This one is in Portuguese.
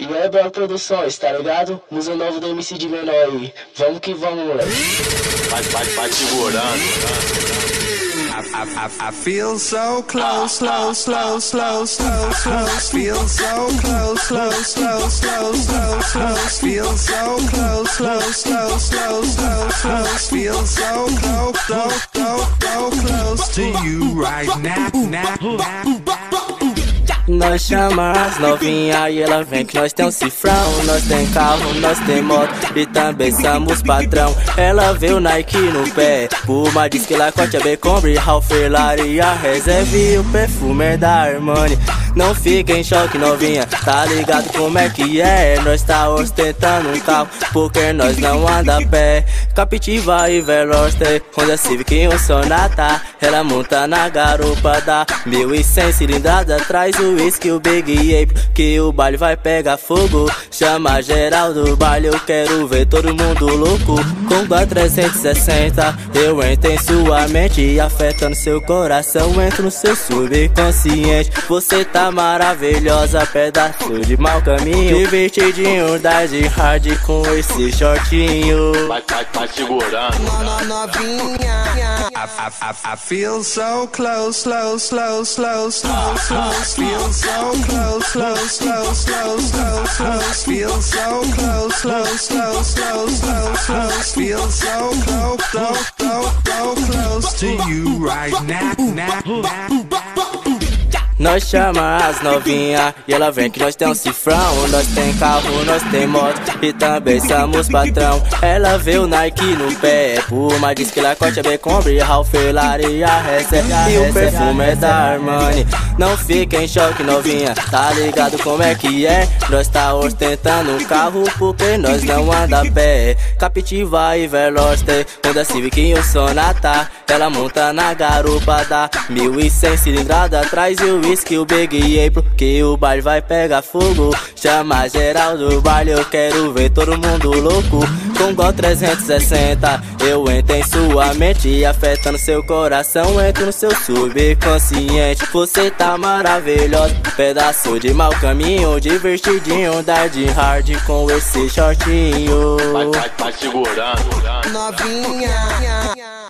E aí, Bel Produções, tá ligado? Musa novo do MC de menor aí. Vamos que vamos, moleque. Vai segurando. I feel so close, slow, slow, slow, slow, slow. Feel so close, slow, slow, slow, slow, slow. Feel so close, slow, slow, slow, slow, slow. Feel so close, so close to you right now. Nós chama as novinha e ela vem que nós tem um cifrão. Nós tem carro, nós tem moto e também somos patrão. Ela vê o Nike no pé, Puma diz que Lacoste é Becombre, Ralph Lauren, a reserva e o perfume é da Armani. Não fica em choque novinha, tá ligado como é que é? Nós tá ostentando um carro porque nós não anda a pé. Captiva e Veloster, Honda Civic e um Sonata. Ela monta na garupa da 1100 cilindrada. Traz o whisky, o Big Apple, que o baile vai pegar fogo. Chama geral do baile, eu quero ver todo mundo louco. Com a 360, eu entro em sua mente, afetando seu coração, entro no seu subconsciente. Você tá maravilhosa, pedaço de mau caminho, divertidinho, de hard com esse shortinho. Vai segurando. Novinha, I feel so close, slow, slow, slow, slow, slow. Feel so close, slow, slow, slow, slow, slow. Feel so close, slow, slow, slow, slow, slow. Feel so close to you right now. Nós chama as novinha e ela vem que nós tem um cifrão. Nós tem carro, nós tem moto e também somos patrão. Ela vê o Nike no pé, Puma diz que Lacoste é Becombre, Ralph Lauren, a reserva e o perfume é da Armani. Não fica em choque novinha, tá ligado como é que é? Nós tá ostentando um carro porque nós não anda a pé. Captiva e Veloster, Honda Civic e um Sonata. Ela monta na garupa da 1100 cilindrada. Traz o whisky, o Big Apple, que o baile vai pegar fogo. Chama geral do baile, eu quero ver todo mundo louco. Com Gol 360, eu entro em sua mente, afetando seu coração, entro no seu subconsciente. Você tá maravilhosa, pedaço de mau caminho, divertidinho, de hard com esse shortinho. Vai segurando. Novinha.